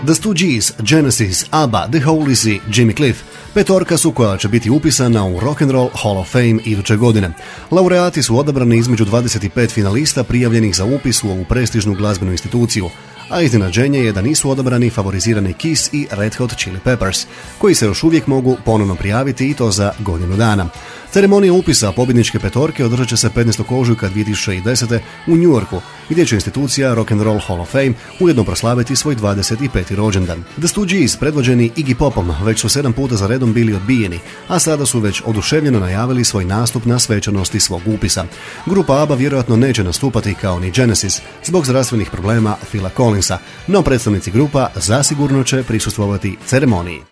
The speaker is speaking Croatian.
The Stooges, Genesis, ABBA, The Hollies i Jimmy Cliff petorka su koja će biti upisana u Rock and Roll Hall of Fame iduće godine. Laureati su odabrani između 25 finalista prijavljenih za upis u ovu prestižnu glazbenu instituciju, a iznenađenje je da nisu odabrani favorizirani Kiss i Red Hot Chili Peppers, koji se još uvijek mogu ponovno prijaviti i to za godinu dana. Ceremonija upisa pobjedničke petorke održat će se 15. ožujka 2010. u New Yorku, gdje će institucija Rock and Roll Hall of Fame ujedno proslaviti svoj 25. rođendan. The Stooges, predvođeni Iggy Popom, već su 7 puta za redom bili odbijeni, a sada su već oduševljeno najavili svoj nastup na svečanosti svog upisa. Grupa ABBA vjerojatno neće nastupati kao ni Genesis zbog zdravstvenih problema Phila Collinsa, no predstavnici grupa zasigurno će prisustvovati ceremoniji.